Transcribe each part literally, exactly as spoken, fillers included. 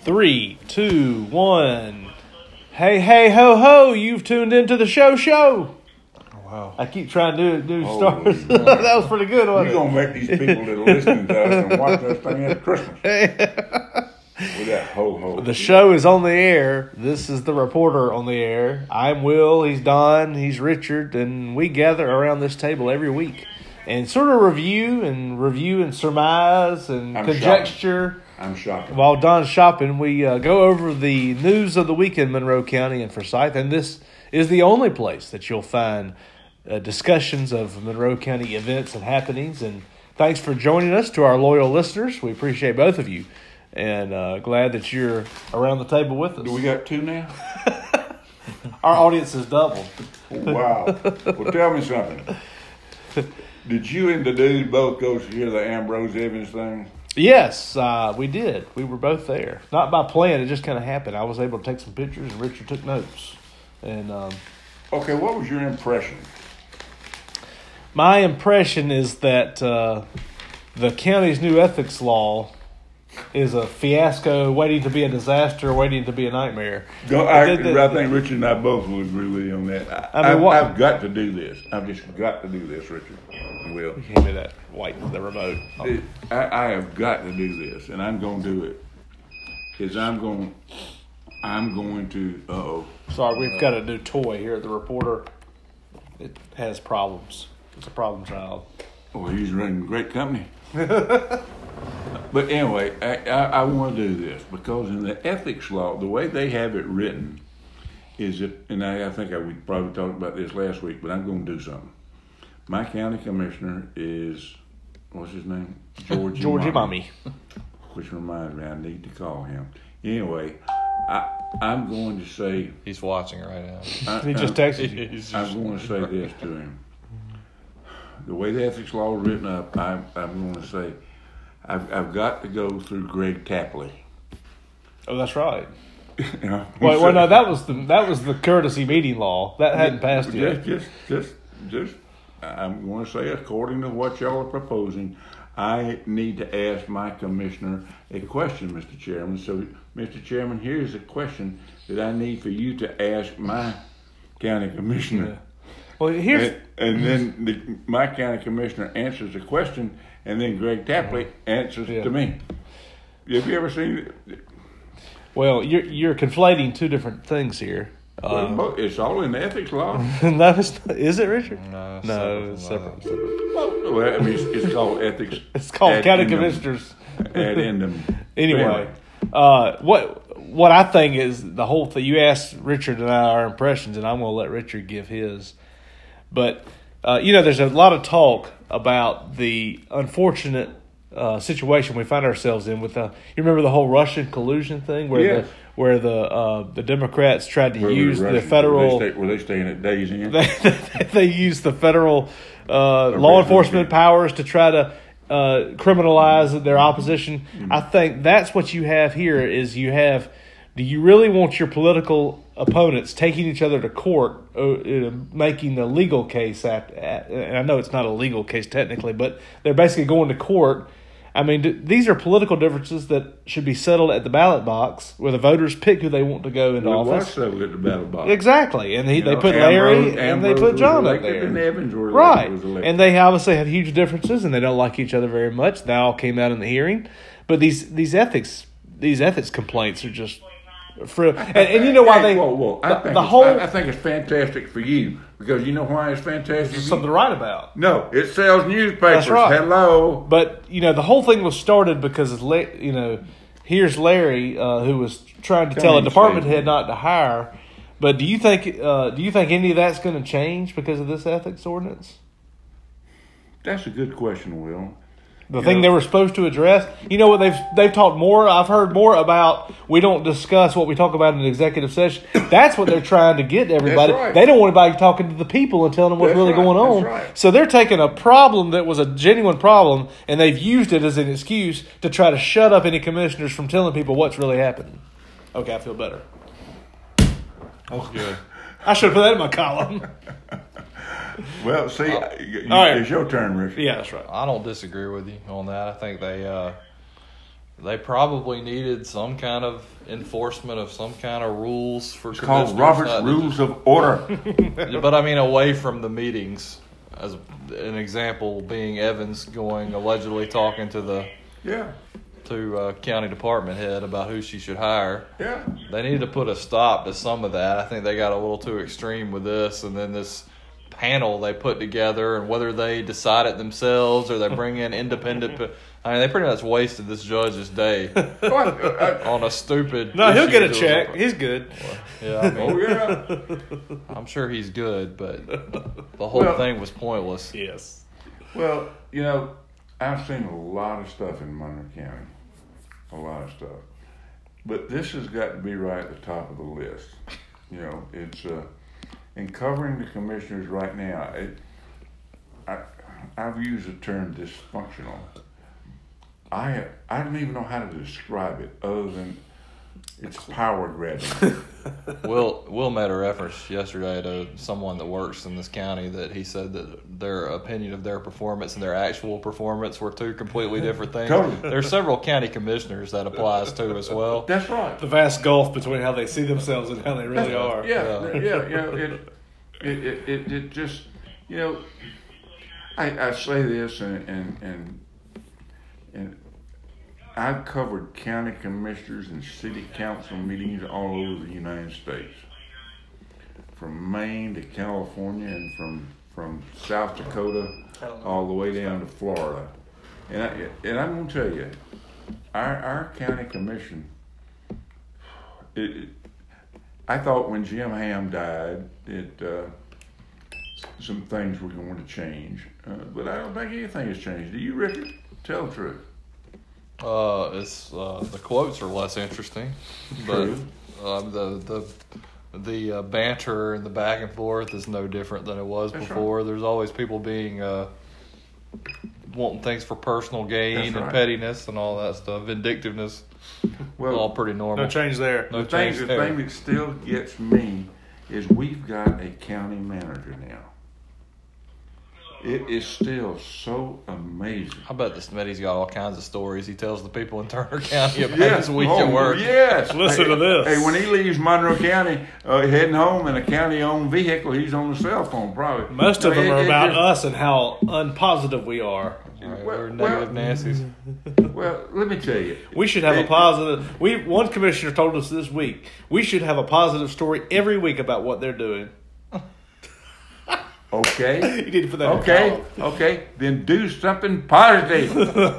Three, two, one. Hey, hey, ho, ho! You've tuned into the show, show. Wow. I keep trying to do, do Oh, stars. yeah. That was pretty good, wasn't You're it? going to make these people that are listening to us and watch us thing at Christmas. With that ho-ho. The show is on the air. This is the reporter on the air. I'm Will. He's Don. He's Richard. And we gather around this table every week and sort of review and review and surmise and I'm conjecture. Shopping. I'm shopping. While Don's shopping, we uh, go over the news of the week in Monroe County and Forsyth. And this is the only place that you'll find uh, discussions of Monroe County events and happenings. And thanks for joining us to our loyal listeners. We appreciate both of you. And uh, glad that you're around the table with us. Do we got two now? Our audience is double. Wow. Well, tell me something. Did you and the dude both go to hear the Ambrose Evans thing? Yes, uh, we did. We were both there. Not by plan. It just kind of happened. I was able to take some pictures, and Richard took notes. And um, Okay, what was your impression? my impression is that uh, the county's new ethics law is a fiasco waiting to be a disaster, waiting to be a nightmare. Go, I, The- the- I think Richard and I both would agree on that. I, I mean, I've, what- I've got to do this. I've just got to do this, Richard. Will. Give me that white, the remote. It- I, I have got to do this, and I'm going to do it. Is I'm going, I'm going to. Uh oh. Sorry, we've got a new toy here at the reporter. It has problems. It's a problem child. Oh, he's running a great company. But anyway, I, I, I want to do this because in the ethics law, the way they have it written is that, and I, I think I, we probably talked about this last week, but I'm going to do something. My county commissioner is, what's his name? Georgie, Georgie Mommy. Which reminds me, I need to call him. Anyway, I, I'm going to say, He's watching right now. I, He just I'm- texted you. He's I'm just- going to say this to him. The way the ethics law is written up, I, I'm going to say, I've, I've got to go through Greg Tapley. Oh, that's right. You know, Wait, well, no, that was the that was the courtesy meeting law that hadn't passed yet. Just, just, just, just. I'm going to say, according to what y'all are proposing, I need to ask my commissioner a question, Mister Chairman. So, Mister Chairman, here's a question that I need for you to ask my county commissioner. Well, here's And, and then the, my county commissioner answers the question, and then Greg Tapley answers Yeah. to me. Have you ever seen it? well, you're you're conflating two different things here. Well, Um, bo- it's all in the ethics law. no, it's not, is it, Richard? No, No, it's separate separate. from separate. Well, I mean, it's, it's called ethics. It's called ad county endum. commissioners. Ad endum. Anyway, uh, what what I think is the whole thing. You asked Richard and I our impressions, and I'm going to let Richard give his. But uh, you know, there's a lot of talk about the unfortunate uh, situation we find ourselves in with the. You remember the whole Russian collusion thing, where Yes. the where the uh, the Democrats tried to Where use were the Russians? federal. Were they, stay, were they staying at Days Inn? They, they use the federal uh, law enforcement powers to try to uh, criminalize their opposition. Mm-hmm. I think that's what you have here is you have, do you really want your political opponents taking each other to court, uh, uh, making a legal case, at, at, and I know it's not a legal case technically, but they're basically going to court. I mean, d- these are political differences that should be settled at the ballot box where the voters pick who they want to go into Well, it was office. settled at the battle box. Exactly, and he, You they know, put Ambrose- Larry and Ambrose they put was John up elected there. And Evans were Right, was elected. and they obviously have huge differences, and they don't like each other very much. That all came out in the hearing, but these these ethics these ethics complaints are just for and, and you know why Hey, they whoa, whoa. I the, think the it's- whole I, I think it's fantastic for you because you know why it's fantastic. there's for something to you? write about. No, it sells newspapers. That's right. Hello. But you know the whole thing was started because of, La- you know here's Larry uh, who was trying to tell a Coming department statement. head not to hire. But do you think uh, do you think any of that's going to change because of this ethics ordinance? That's a good question, Will. The You thing know- they were supposed to address, you know what they've they've talked more. I've heard more about we don't discuss what we talk about in an executive session. That's what they're trying to get to everybody. That's right. They don't want anybody talking to the people and telling them what's That's really right. going on. That's right. So they're taking a problem that was a genuine problem and they've used it as an excuse to try to shut up any commissioners from telling people what's really happening. Okay, I feel better. That's good. I should have put that in my column. Well, see, Uh, you, all right. it's your turn, Richard. Yeah, that's right. I don't disagree with you on that. I think they uh, they probably needed some kind of enforcement of some kind of rules for It's called commissioners Robert's not to Rules of Order. just- But I mean, away from the meetings, as an example being Evans going allegedly talking to the Yeah, to uh, county department head about who she should hire. yeah. They needed to put a stop to some of that. I think they got a little too extreme with this, and then this panel they put together, and whether they decide it themselves or they bring in independent. pe- I mean, they pretty much wasted this judge's day What? Uh, on a stupid. No, he'll issue get a that was check. a- He's good. Yeah, I mean, oh, yeah. I'm sure he's good, but the whole Well- thing was pointless. Yes. Well, you know, I've seen a lot of stuff in Monroe County. A lot of stuff. But this has got to be right at the top of the list. You know, it's, uh, in covering the commissioners right now, it, I, I've used the term dysfunctional. I, I don't even know how to describe it other than it's power grabbing. Will Will made a reference yesterday to someone that works in this county that he said that their opinion of their performance and their actual performance were two completely different things. Totally. There's several county commissioners that applies to as well. That's right. The vast gulf between how they see themselves and how they really are. Yeah, yeah, yeah. You know, it, it, it, it, it just, you know, I, I say this, and and and and I've covered county commissioners and city council meetings all over the United States, from Maine to California, and from from South Dakota all the way down to Florida. And I, and I'm gonna tell you, our our county commission. It, it, I thought when Jim Ham died, it uh, some things were going to change, uh, but I don't think anything has changed. Do you, Richard? Tell the truth. Uh, it's uh, the quotes are less interesting, but True. uh, the the the uh, banter and the back and forth is no different than it was That's before. There's always people being uh, wanting things for personal gain That's and right. pettiness and all that stuff, vindictiveness. Well, all pretty normal. No change there. No the thing, change the there. thing that still gets me is we've got a county manager now. It is still so amazing. I bet this Smitty's got all kinds of stories he tells the people in Turner County about Yes. his week oh, at work. Yes. Listen hey, to this. Hey, when he leaves Monroe County, uh, heading home in a county-owned vehicle, he's on the cell phone probably. Most of I mean, them are it- it about just- us and how unpositive we are. All right, Well- we're negative well- Nancy's. Well, let me tell you. We should have Hey, a positive. We one commissioner told us this week we should have a positive story every week about what they're doing. Okay. You need to put that. In Okay, okay, then do something positive.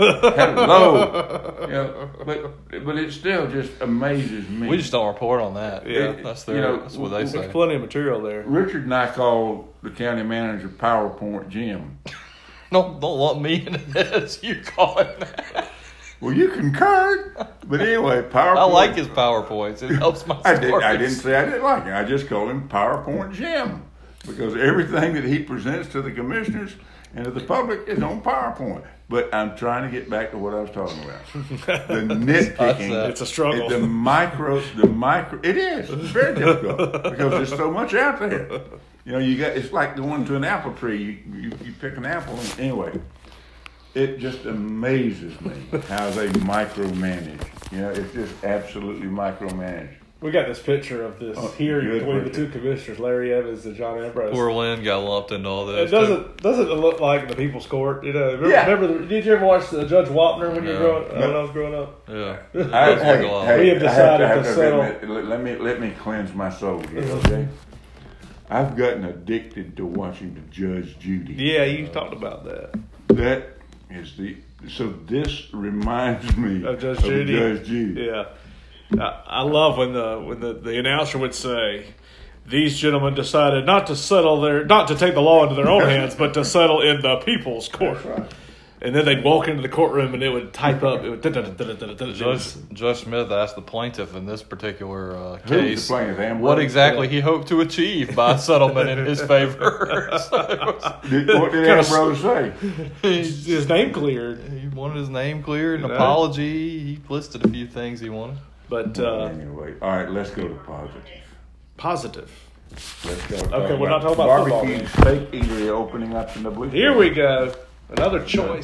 Hello, you know, but but it still just amazes me. We just don't report on that. Yeah. that's their, You know, that's what they There's say. plenty of material there. Richard and I called the county manager PowerPoint Jim. Don't don't lump me into this. You call it that. Well, you concurred, but anyway, PowerPoint. I like his PowerPoints. It helps my I stories. did. I didn't say I didn't like it. I just called him PowerPoint Jim because everything that he presents to the commissioners and to the public is on PowerPoint. But I'm trying to get back to what I was talking about. The nitpicking. That's, uh, It's a struggle. The micro, the micro. It is. It's very difficult because there's so much out there. You know, you got. It's like going to an apple tree. You you, you pick an apple. And, anyway, it just amazes me how they micromanage. You know, it's just absolutely micromanaged. We got this picture of this Oh, hearing good between the picture. two commissioners, Larry Evans and John Ambrose. Poor Lynn got lumped into all It this. doesn't doesn't it look like the People's Court? You know, remember, Yeah. remember the, did you ever watch the Judge Wapner when you were Yeah. growing uh, when I was growing up? too. Yeah. I, Does look a lot. We have decided I have to to settle- admit, let, let me let me cleanse my soul here, okay? I've gotten addicted to watching the Judge Judy. Yeah, you talked about that. That is the so. This reminds me Of Judge Judy. Judge Judy. Yeah, I, I love when the when the, the announcer would say, "These gentlemen decided not to settle their not to take the law into their own hands, but to settle in the People's Court." That's right. And then they'd walk into the courtroom and it would type up. It would. Judge, Judge Smith asked the plaintiff in this particular uh, Who's the case plaintiff, Ambrose? what exactly he hoped to achieve by a settlement in his favor. So, Did, what did Kinda Ambrose say? His, his name cleared, he wanted his name cleared, an Yeah. apology. He listed a few things he wanted. but uh, Anyway, all right, let's go to positive. positive. Let's go. Okay, we're not talking about football Barbecue Steak Eatery opening up in the blue. Here we go. Another choice.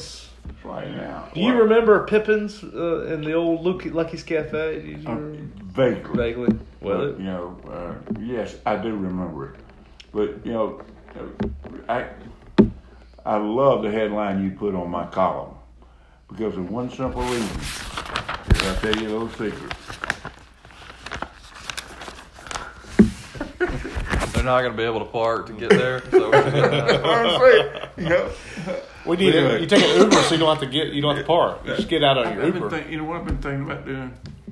Right now. Do you Well, remember Pippin's uh, in the old Lucky, Lucky's Cafe? Did you uh, remember? vaguely. Vaguely. Well, But, you know, uh, yes, I do remember it. But, you know, I I love the headline you put on my column because of one simple reason. Here, I'll tell you a little secret. They're not going to be able to park to get there. So we're just gonna- I'm saying, you know, we need Anyway. a, you take an Uber so you don't have to get you don't have to park. You just get out on I've your been Uber. think, you know what I've been thinking about doing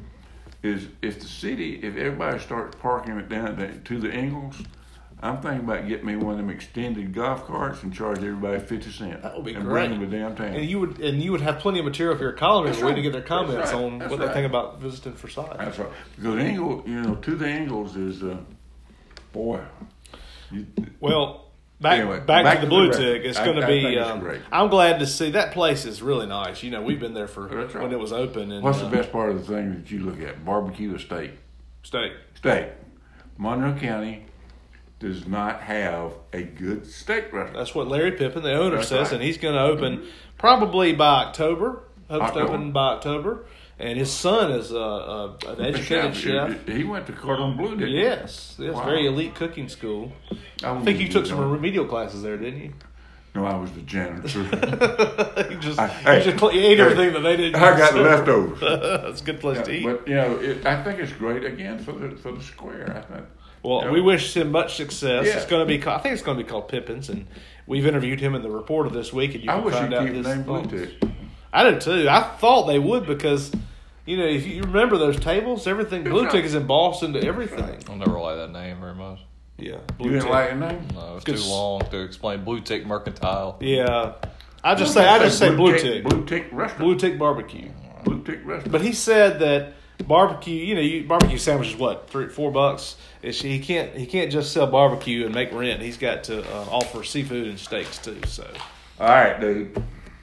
is if the city, if everybody starts parking it down at- to the Ingalls, I'm thinking about getting me one of them extended golf carts and charge everybody fifty cents. That would be and great. bring them to downtown. And you would and you would have plenty of material for your columnists That's waiting right. to get their comments That's right. on That's what right. they think about visiting Forsyth. That's right. Because Ingle, you know, to the Ingalls is, uh, boy. You, Well, back Anyway, back, back to the to Blue the Tick. record. It's I- going to I be. think it's Um, great. I'm glad to see that place is really nice. You know, we've been there for That's right. when it was open. And, what's uh, the best part of the thing that you look at? Barbecue or steak? steak? Steak. Monroe County does not have a good steak restaurant. That's what Larry Pippen, the owner, That's says, right. and he's going to open probably by October. Hopes to October. open by October. And his son is uh, uh, an educated chef. He went to Cordon Bleu, didn't he? Yes, yes, Wow. very elite cooking school. I, I think you took some remedial classes there, didn't you? No, I was the janitor. you just, I- you hey, just cl- you ate hey, everything that they didn't. I got use. leftovers. That's a good place to Yeah, eat. but you know, it, I think it's great again for the for the square. I think. Well, you know, we wish him much success. Yeah. It's going to be. Called, I think it's going to be called Pippins, and we've interviewed him in the reporter this week. And you I can wish find you'd out keep the his name Blue thoughts. Tick. I do too. I thought they would because, you know, if you remember those tables, everything Blue right. Tick is embossed into everything. I'll never like that name very much. Yeah, You Blue didn't Tick. like the name? No, it's Good too s- long to explain. Blue Tick Mercantile. Yeah, I just say I just say Blue Tick, Blue Tick restaurant. Blue Tick barbecue. Blue Tick restaurant. But he said that barbecue, you know, you, barbecue sandwich is what three, four bucks. It's, he can't he can't just sell barbecue and make rent. He's got to uh, offer seafood and steaks too. So All right, dude.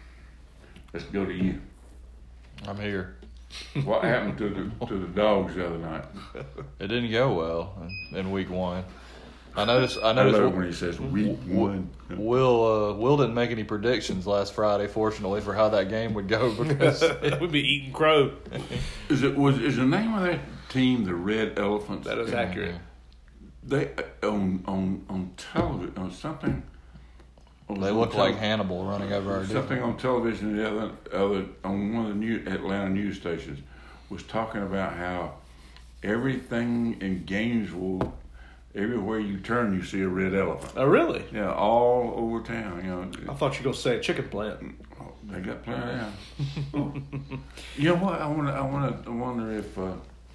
Let's go to you. I'm here. What happened to the to the dogs the other night? It didn't go well in, in week one. I noticed. I I noticed. love when he says week one. Will uh, Will didn't make any predictions last Friday, fortunately, for how that game would go because we'd be eating crow. Is it was is the name of that team the Red Elephants? That is accurate. They uh, on on on television on something. they look like Hannibal running over our Something defense. on television the other other on one of the new Atlanta news stations was talking about how everything in Gainesville, everywhere you turn, you see a red elephant. Oh, really? Yeah, all over town. You know, I thought you were going to say a chicken plant. oh, they got plenty now. Oh. You know what? I want to. I want to. I wonder if uh,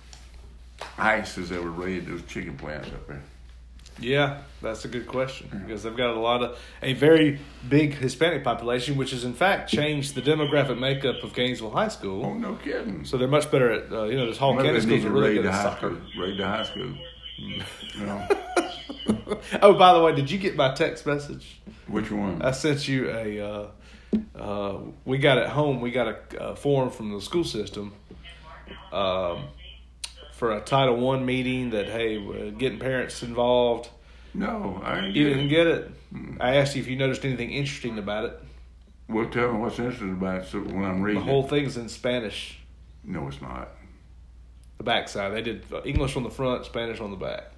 ICE has ever raided those chicken plants up there. Yeah, that's a good question because they've got a lot of a very big Hispanic population, which has in fact changed the demographic makeup of Gainesville High Oh, School. no kidding. So they're much better at uh, you know this Hall Maybe County they schools need are to really raid good the at high soccer. school. Raid the high school. You know, Oh, by the way, did you get my text message? which one? I sent you a. Uh, uh, we got at home. We got a, a form from the school system um, for a Title One meeting. That hey, we're getting parents involved. No, I ain't You get didn't it. get it. I asked you if you noticed anything interesting about it. Well, tell me what's interesting about it so when I'm The reading whole it. thing's in Spanish. No, it's not. The back side. They did uh, English on the front, Spanish on the back.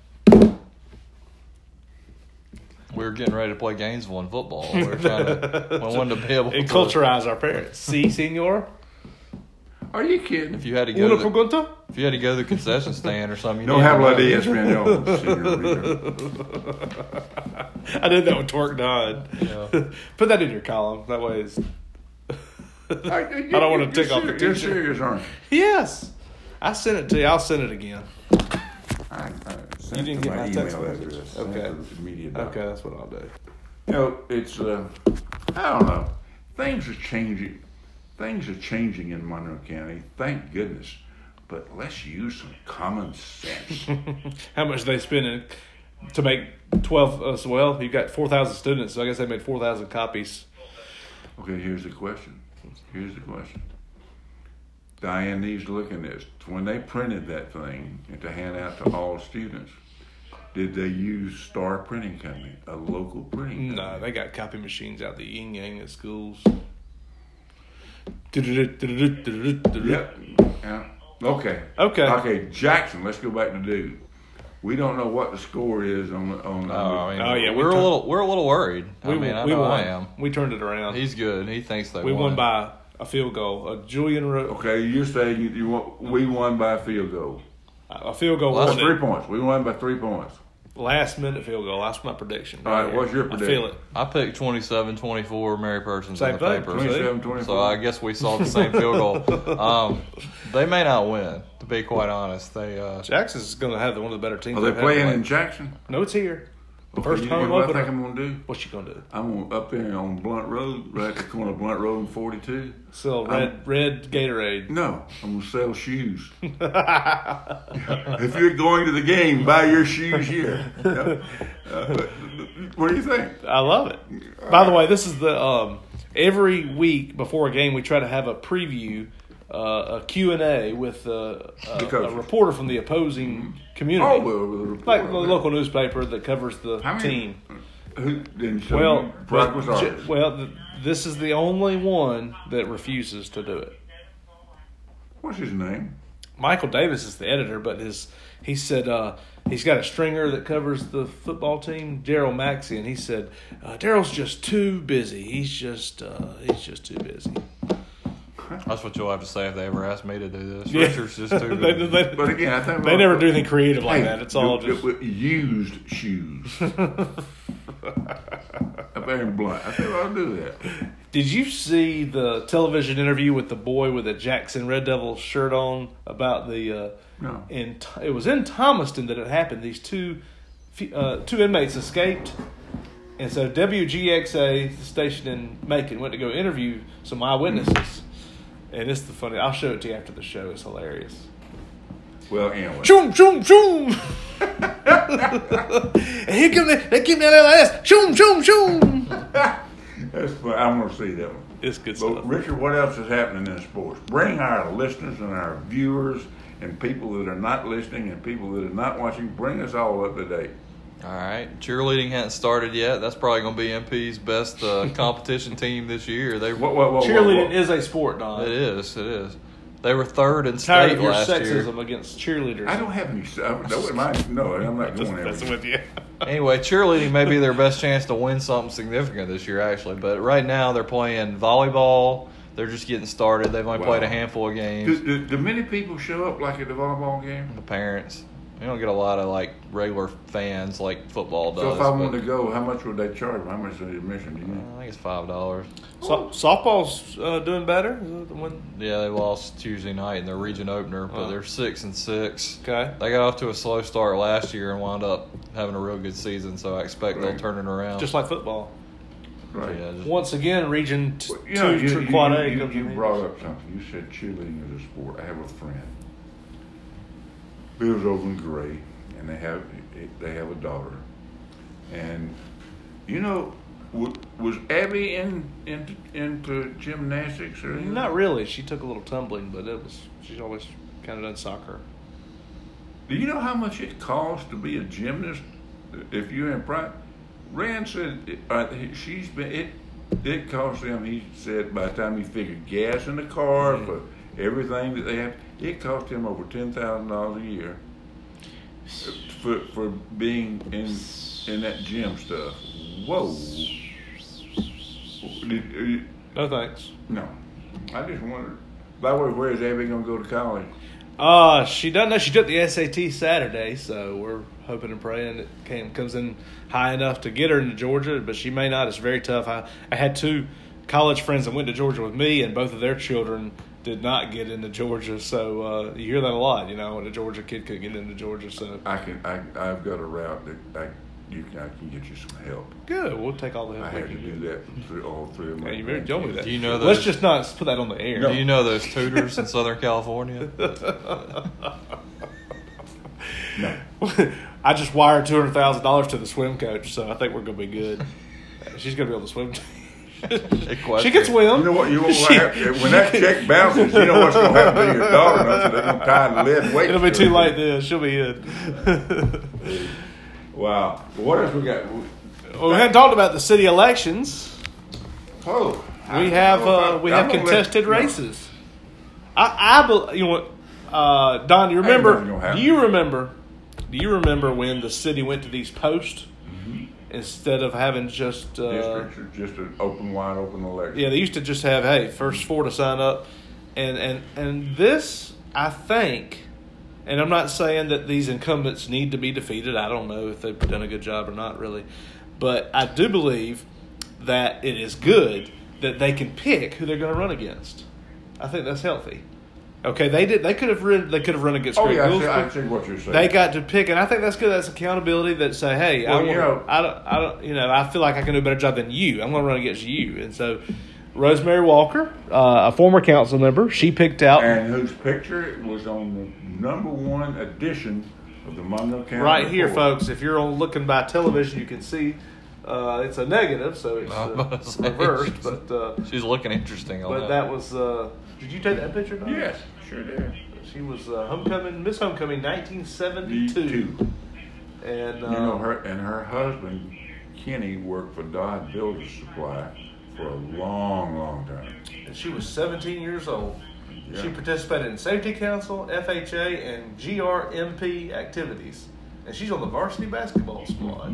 We were getting ready to play Gainesville in football. We were trying to. We wanted to be able And to culturize our parents. Si, senor. Are you kidding? If you had to go, Una to the, pregunta? if you had to go to the concession stand or something, you No needed to habla know. de español, señorita. I did that with Twerk Nod. Yeah. Put that in your column. That way it's... I, I don't want to tick off the You're teacher. serious, aren't you? Yes. I sent it to you. I'll send it again. I, I sent You didn't to get my text email message? address. Sent Okay. to the media doc. Okay, that's what I'll do. You know, it's, uh, I don't know. Things are changing. Things are changing in Monroe County. Thank goodness. But let's use some common sense. How much they spending to make twelve? Uh, so well, you've got four thousand students, so I guess they made four thousand copies. Okay, here's the question. Here's the question. Diane needs to look at this. When they printed that thing and to hand out to all students, did they use Star Printing Company, a local printing company? No, they got copy machines out the yin yang at schools. Yep. Yeah. Okay. Okay. Okay. Jackson. Let's go back to Duke. We don't know what the score is on on. Oh, I mean, Oh, yeah, we we're tur- a little we're a little worried. I We, mean, I we know won. I am. We turned it around. He's good. He thinks they we won. won by a field goal. A Julian Ro- Okay, you're saying you, you want, we won by a field goal. a field goal. Well, That's won three it. points. We won by three points. Last minute field goal. That's my prediction. All right, here. what's your I prediction? feel it. I picked twenty-seven twenty-four Mary Persons Same in the thing. paper. twenty-seven twenty-four. So I guess we saw the same field goal. Um, they may not win, to be quite honest. They uh, Jackson's going to have the, one of the better teams. Are they they've had playing played. in Jackson? No, it's here. Okay, First you know home what I opener. think I'm going to do? What you going to do? I'm gonna, up there on Blunt Road, right at the corner of Blunt Road and forty-two. Sell red red Gatorade. No, I'm going to sell shoes. If you're going to the game, buy your shoes here. Yeah. Uh, but, what do you think? I love it. By the way, this is the um, every week before a game we try to have a preview, uh, a Q and A with uh, a, a coaches. reporter from the opposing community, Oh, well, with a report. like the local newspaper that covers the How many- team. Who didn't show Well, you? Brock was but- ours. well, th- this is the only one that refuses to do it. What's his name? Michael Davis is the editor, but his he said uh, he's got a stringer that covers the football team, Daryl Maxey, and he said uh, Daryl's just too busy. He's just uh, he's just too busy. that's what you'll have to say if they ever ask me to do this. Yeah. Richard's just too they, good. they- But again, I think they never do anything creative like Hey, that. It's all the- just the- used shoes. Up there in Blunt. I think I'll do that. Did you see the television interview with the boy with the Jackson Red Devils shirt on about the? Uh, No. in it was in Thomaston that it happened. These two uh, two inmates escaped, and so W G X A, the station in Macon, went to go interview some eyewitnesses. And it's the funny. I'll show it to you after the show. It's hilarious. Well, anyway. Shoom, shoom, shoom. And here come they, they keep me on their ass. Shoom, shoom, shoom. That's fun. I'm going to see that one. It's good But stuff. Richard, what else is happening in sports? Bring our listeners and our viewers and people that are not listening and people that are not watching, bring us all up to date. All right, cheerleading hasn't started yet. That's probably going to be M P's best uh, competition team this year. They What, what, what, Cheerleading what, what? is a sport, Don. It is. It is. They were third in Tired state of your last sexism year. against cheerleaders. I don't have any. I, that was my, no, I'm not Just going there. messing with you. Anyway, cheerleading may be their best chance to win something significant this year, actually. But right now they're playing volleyball. They're just getting started. They've only Wow. played a handful of Do, games. do, do many people show up like at the volleyball game? The parents. We don't get a lot of like regular fans like football does. So if I but, wanted to go, how much would they charge? How much is the admission? Do you know? I think it's five dollars. So, softball's uh, doing better. Is that the one? Yeah, they lost Tuesday night in their region opener, but Oh. they're six and six. Okay. They got off to a slow start last year and wound up having a real good season, so I expect they'll Right. turn it around. Just like football. Right. yeah, just, Once again, Region t- Well, you know, Two, you, Tr- you, Quad you, A. you, comes you in. brought up something. You said cheerleading is a sport. I have a friend. Lives over in Gray, and they have they have a daughter. And you know, w- was Abby in into into gymnastics or anything? Not really. She took a little tumbling, but it was she's always kind of done soccer. Do you know how much it costs to be a gymnast if you're in private? Rand said uh, she's been it. It cost them. He said by the time he figured gas in the car Mm-hmm. for everything that they have, it cost him over ten thousand dollars a year for for being in in that gym stuff. Whoa! Did, uh, you- No thanks. no, I just wondered. By the way, where is Abby going to go to college? Uh, she doesn't know. She took the S A T Saturday, so we're hoping and praying it came, comes in high enough to get her into Georgia, but she may not. It's very tough. I, I had two college friends that went to Georgia with me, and both of their children did not get into Georgia. So uh, you hear that a lot, you know, when a Georgia kid couldn't get into Georgia. So I can. I I've got a route that I you can, I can get you some help. good. We'll take all the I help we had to can do that through all three of my. Yeah, you better tell me that. Do you know Let's those- just not put that on the air. Do you know those tutors in Southern California? No. I just wired two hundred thousand dollars to the swim coach, so I think we're gonna be good. She's gonna be on the swim team. She can swim. You know what? You know what She- happen- when that check bounces, you know what's going to happen to your daughter. They're going to tie the lead weight. It'll be to too her. late then. She'll be in. Wow. What else we got? Well, we hadn't talked about the city elections. Oh, We have know if I- uh, we I'm have gonna let- contested no. races. I, I bel- you know what, uh, Don, do you Ain't nothing remember? gonna happen. Do you remember? Do you remember when the city went to these posts Mm-hmm. instead of having just uh, Districts are just an open, wide open election. yeah, they used to just have hey first four to sign up, and and and this I think, and I'm not saying that these incumbents need to be defeated. I don't know if they've done a good job or not really, but I do believe that it is good that they can pick who they're going to run against. I think that's healthy. Okay, they did. They could have run. They could have run against. Oh Greg yeah, I see, Gouldston. I see what you're saying. They got to pick, and I think that's good. That's accountability. That say, hey, I, Well, you want, know- I don't, I don't, you know, I feel like I can do a better job than you. I'm going to run against you, and so Rosemary Walker, uh, a former council member, she picked out and whose picture was on the number one edition of the Monroe County right here, Report. folks. If you're on looking by television, you can see uh, it's a negative, so it's I was about to uh, say, reversed. she's- But uh, She's looking interesting on but that. that was. Uh, did you take that picture? Don? Yes, sure did. She was uh, homecoming, Miss Homecoming, nineteen seventy-two, Two. and uh, You know her and her husband Kenny worked for Dodd Builders Supply for a long, long time. and she was seventeen years old. Yeah. She participated in Safety Council, F H A, and G R M P activities. And she's on the varsity basketball squad.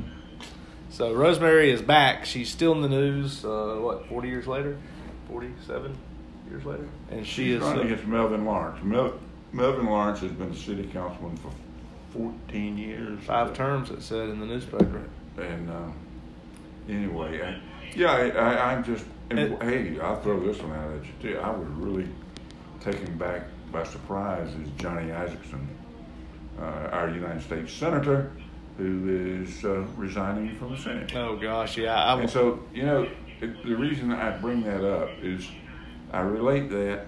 So Rosemary is back. She's still in the news, uh, what, forty years later? forty-seven years later? And she She's is. running Uh, against Melvin Lawrence. Mel, Melvin Lawrence has been a city councilman for fourteen years. five terms, it said in the newspaper. And uh, anyway, I, yeah, I, I, I'm just. And, And- hey, I'll throw this one out at you too. I was really taken back by surprise is Johnny Isaacson, uh, our United States Senator, who is uh, resigning from the Senate. Oh, gosh, yeah. I, And so, you know, it, the reason I bring that up is I relate that.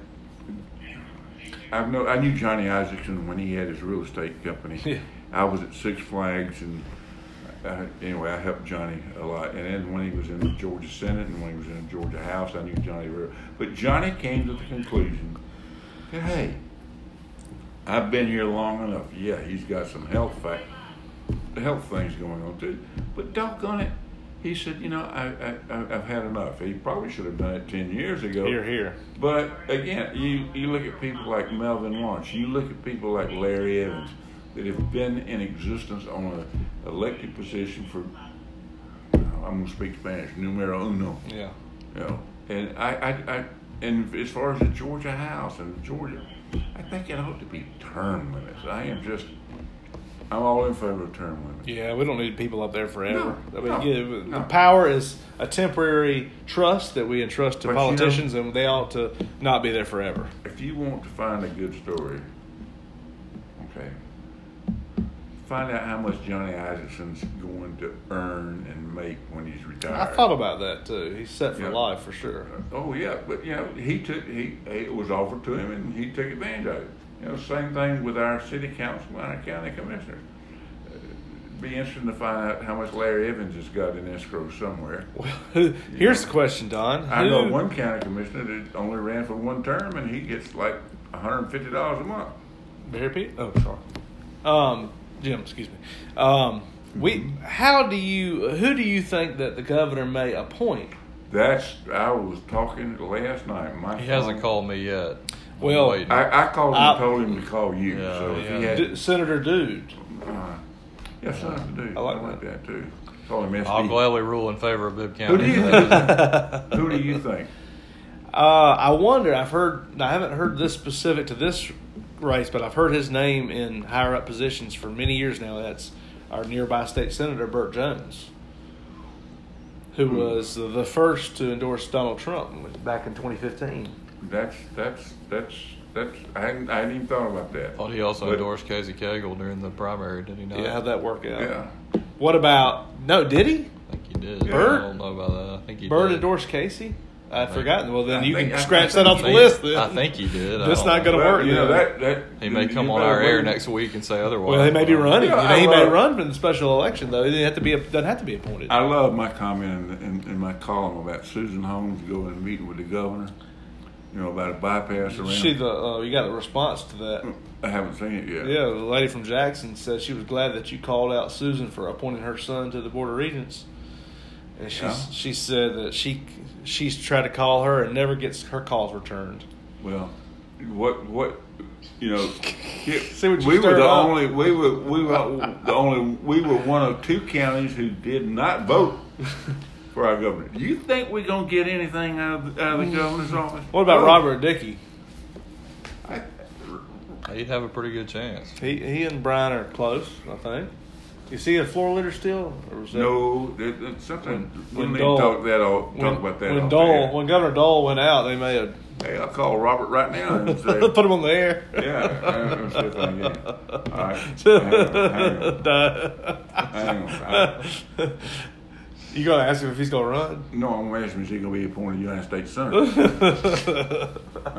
I've know I knew Johnny Isaacson when he had his real estate company. Yeah. I was at Six Flags, and uh, anyway, I helped Johnny a lot. And then when he was in the Georgia Senate and when he was in the Georgia House, I knew Johnny very well. But Johnny came to the conclusion that, hey, I've been here long enough. Yeah, he's got some health fact, health things going on too. But doggone it, he said, you know, I, I, I've had enough. He probably should have done it ten years ago. Here, here. But again, you, you look at people like Melvin Lawrence, you look at people like Larry Evans that have been in existence on an elected position for, I'm going to speak Spanish, numero uno. Yeah. You know, and I, I, I, and as far as the Georgia House and Georgia, I think it ought to be term limits. I am just, I'm all in favor of term limits. Yeah, we don't need people up there forever. No, I mean, no, yeah, no. the power is a temporary trust that we entrust to But you know- politicians, and they ought to not be there forever. If you want to find a good story, okay, find out how much Johnny Isaacson's going to earn and make when he's retired. I thought about that too. He's set for Yeah. life for sure. Oh yeah, but you know he took he it was offered to him and he took advantage of it. You know, same thing with our city council and our county commissioners. Uh, it'd be interesting to find out how much Larry Evans has got in escrow somewhere. Well, who, here's the question, Don. I Who- know one county commissioner that only ran for one term and he gets like one hundred fifty dollars a month. Barry Pete? Oh, sorry. Um, Jim, excuse me. Um, we. How do you? Who do you think that the governor may appoint? That's I was talking last night. My He hasn't phone- called me yet. I'm Well, waiting. I, I called him I- and told him to call you. Yeah, so if yeah. he had, D- Senator Dude. uh, yeah, son of a dude. I like that too. Call him S D. I'll gladly rule in favor of Bibb County. Who do you think? Who do you think? Uh, I wonder. I've heard. I haven't heard this specific to this race, but I've heard his name in higher up positions for many years now. That's our nearby state senator, Burt Jones, who Hmm. was the first to endorse Donald Trump back in twenty fifteen. That's that's that's that's. I hadn't I hadn't even thought about that. Thought he also But- endorsed Casey Cagle during the primary, did he not? Yeah, how'd that work out? Yeah. What about no? Did he? I think he did. Bert? I don't know about that. I think he Burt did. endorsed Casey? I'd think- forgotten. Well, then I you think- can I- scratch I that off think the he- list. Then I think he did. I That's don't not know. going to Well, work. you know then. that that He may you come on better our air believe- next week and say otherwise. Well, he may be running. Yeah, you know, he I may love- run for the special election, though. He doesn't have to be. A, doesn't have to be appointed. I love my comment in, in, in my column about Susan Holmes going and meeting with the governor. You know about a bypass around. She the uh, you got a response to that. I haven't seen it yet. Yeah, the lady from Jackson said she was glad that you called out Susan for appointing her son to the Board of Regents. And she's, Yeah. she said that she she's tried to call her and never gets her calls returned. Well, what what you know? See what you we were stirred the up. only we were we were the only we were one of two counties who did not vote for our governor. Do you think we're gonna get anything out of the, out of the governor's office? What about Oh, Robert Dickey? I, He'd have a pretty good chance. He he and Brian are close, I think. Is he a floor leader still? Or was that no, it, it's something. We when need Dole- to talk that. All, when, talk about that. when off Dole air. when Governor Dole went out, they may have Hey, I'll call Robert right now and say, put him on the air. yeah, I'm gonna see if I can get him. All right, hang on, hang on. Hang on. I, You gonna ask him if he's gonna run? no, I'm gonna ask him, is he gonna be appointed United States Senator?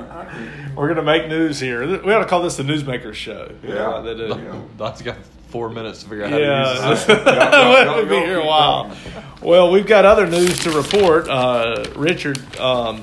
We're gonna make news here. We ought to call this the Newsmakers Show. You know, Yeah. like they do. Yeah. Don's got four minutes to figure out how Yeah. to use this. Y'all- y'all- y'all- We'll be y'all here a keep while. talking. Well, we've got other news to report. Uh, Richard, um,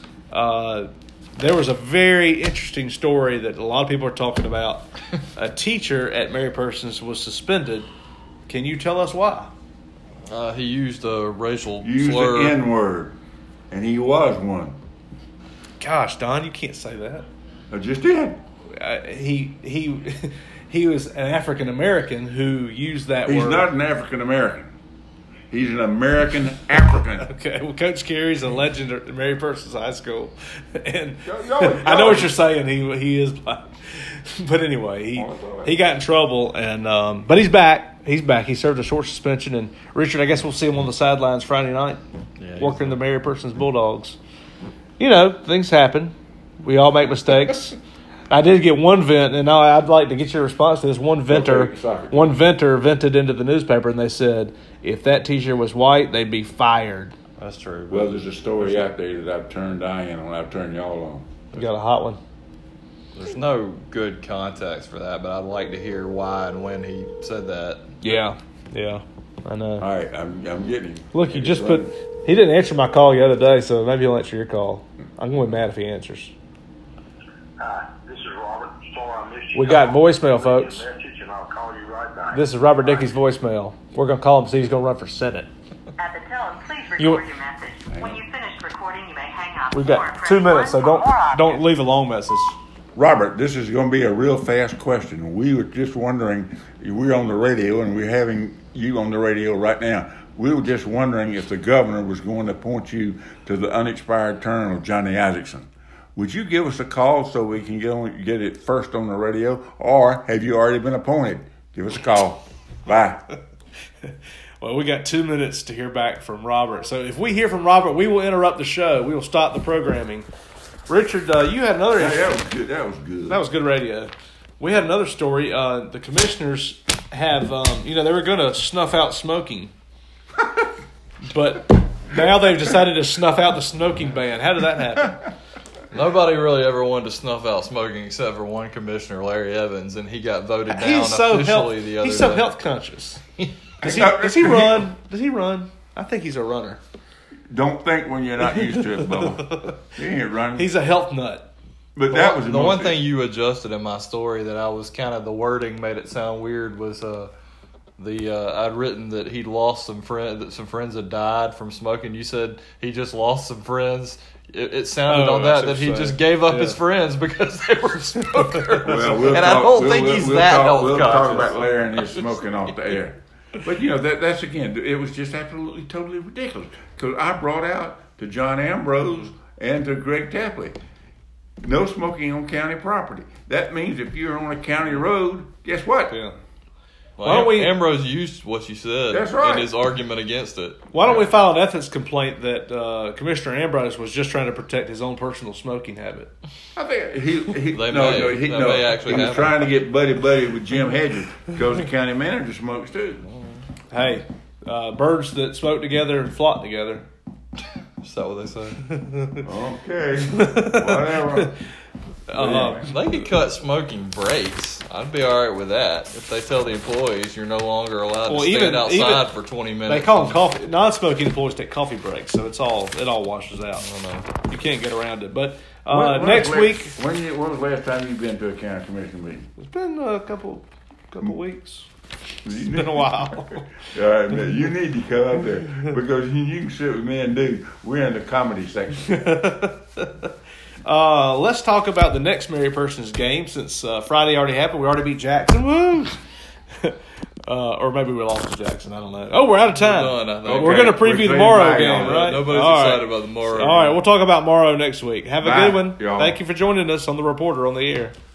uh, there was a very interesting story that a lot of people are talking about. A teacher at Mary Persons was suspended. Can you tell us why? Uh, he used a racial Use slur. the N word, and he was one. Gosh, Don, you can't say that. I just did. Uh, he he he was an African American who used that He's word. not an African American. He's an American African. Okay, well, Coach Carey's a legend at Mary Persons High School, and Yo, yo, I know yo. what you're saying. He he is black, but anyway, he he got in trouble, and um, but he's back. He's back. He served a short suspension, and Richard, I guess we'll see him on the sidelines Friday night, Yeah, he's working the Mary Persons Bulldogs. You know, things happen. We all make mistakes. I did get one vent, and now I'd like to get your response to this. One venter, Okay, sorry. one venter vented into the newspaper, and they said if that teacher was white, they'd be fired. That's true. Well, there's a story out there that I've turned Diane on. I've turned y'all on. You got a hot one. There's no good context for that, but I'd like to hear why and when he said that. Yeah, yeah, I know. All right, I'm, I'm getting him. Look, you just put. He didn't answer my call the other day, so maybe he'll answer your call. I'm going to be mad if he answers. Hi, this is Robert. Sorry I missed you. We got voicemail, folks. Message and I'll call you right back. This is Robert Dickey's voicemail. We're going to call him and see if he's going to run for Senate. At the tone, please record You- your message. When you've finished recording, you may hang up. We've or got press two minutes, so one don't for more options. don't leave a long message. Robert, this is going to be a real fast question. We were just wondering, we're on the radio and we're having you on the radio right now. We were just wondering if the governor was going to appoint you to the unexpired term of Johnny Isaacson. Would you give us a call so we can get, on, get it first on the radio, or have you already been appointed? Give us a call. Bye. Well, we got two minutes to hear back from Robert. So if we hear from Robert, we will interrupt the show. We will stop the programming. Richard, uh, you had another. Yeah, that was good. That was good. That was good radio. We had another story. Uh, the commissioners have, um, you know, they were going to snuff out smoking, but now they've decided to snuff out the smoking ban. How did that happen? Nobody really ever wanted to snuff out smoking except for one commissioner, Larry Evans, and he got voted down He's so officially health. the other He's so day. health conscious. Does he? Does he run? Does he run? I think he's a runner. Don't think when you're not used to it, Bubba. He ain't running. He's a health nut. but that was the most- one thing you adjusted in my story that I was kind of the wording made it sound weird was uh, the uh, I'd written that he'd lost some friend that some friends had died from smoking. You said he just lost some friends. It, it sounded Oh, on I that see that what he you're just saying. gave up Yeah. his friends because they were smokers. Well, we'll and talk, I don't we'll, think we'll, he's we'll that talk, health We'll conscious. talk about Larry and his smoking off the air. But, you know, that that's, again, it was just absolutely, totally ridiculous. Because I brought out to John Ambrose and to Greg Tapley, no smoking on county property. That means if you're on a county road, guess what? Yeah. Well, Why don't we- Ambrose used what you said That's right. in his argument against it. Why don't we file an ethics complaint that uh, Commissioner Ambrose was just trying to protect his own personal smoking habit? I think he, he They no, may. no, he, That no, may actually he was happen. trying to get buddy buddy with Jim Hedges because the county manager smokes too. Hey, uh, birds that smoke together flock together. Is that what they say? Okay, whatever. Uh, They could cut smoking breaks. I'd be all right with that if they tell the employees you're no longer allowed Well, to stand even- outside even- for twenty minutes. they call them coffee. Non-smoking employees take coffee breaks, so it's all it all washes out. I don't know. You can't get around it. But uh, When- when next was week, last- when, you, when was the last time you've been to a county commission meeting? it's been a couple couple weeks. It's been a while. All right, man. You need to come out there because you, you can sit with me and dude. We're in the comedy section. uh, let's talk about the next Mary Persons game since uh, Friday already happened. We already beat Jackson. Woo! Uh, or maybe we lost to Jackson. I don't know. Oh, we're out of time. We're done, I think. We're Okay. going to preview We're the Morrow back game, on it. right? Nobody's All excited right. about the Morrow. All right, we'll talk about Morrow next week. Have a Bye, good one. y'all. Thank you for joining us on The Reporter on the Air.